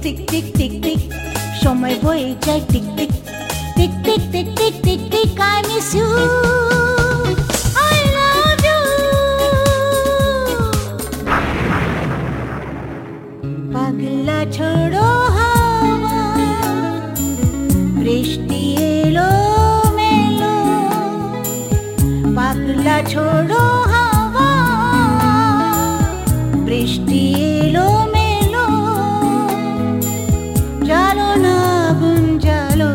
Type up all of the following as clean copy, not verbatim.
tick টিক টিক টিক সময় বয়ে যায় টিক টিক টিক টিক টিক টিক টিক টিক I miss you I love you পাগলা ছোড়ো হাওয়া বৃষ্টি এলো মেলো পাগলা ছোড়ো হাওয়া বৃষ্টি এলো মেলো জালো না আগুন জালো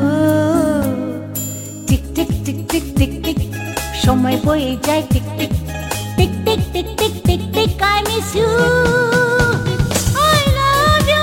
টিক টিক টিক টিক টিক টিক সময় বয়ে যায় টিক টিক টিক টিক টিক টিক টিক টিক I miss you I love you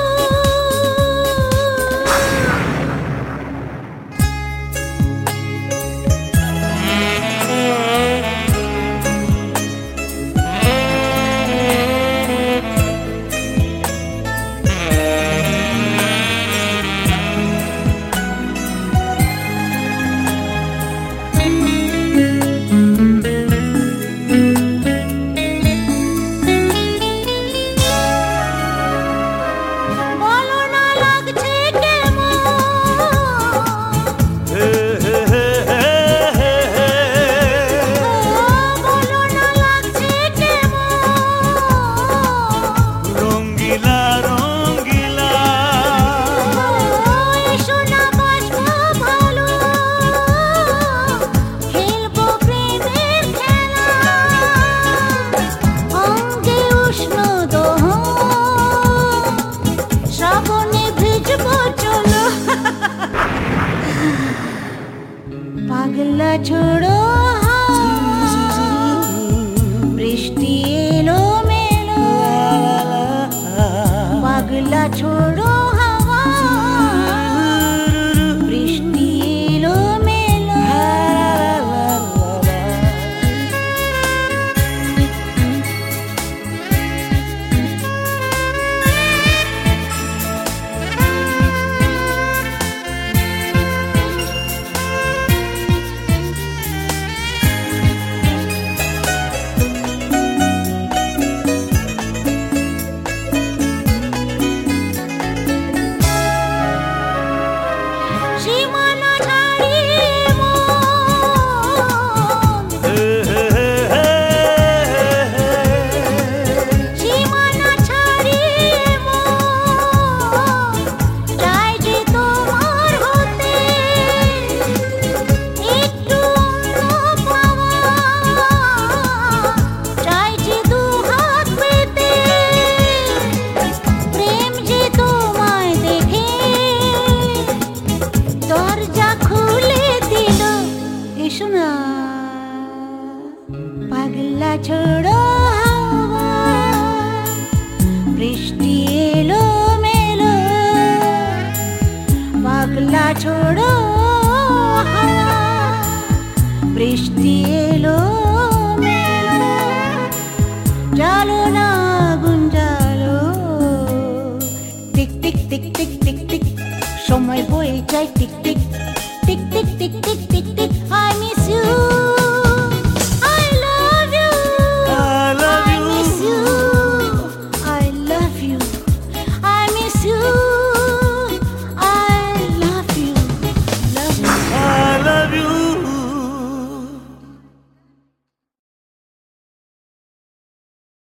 পাগলা ছোড়ো বৃষ্টি এলো মেলো পাগলা ছোড়ো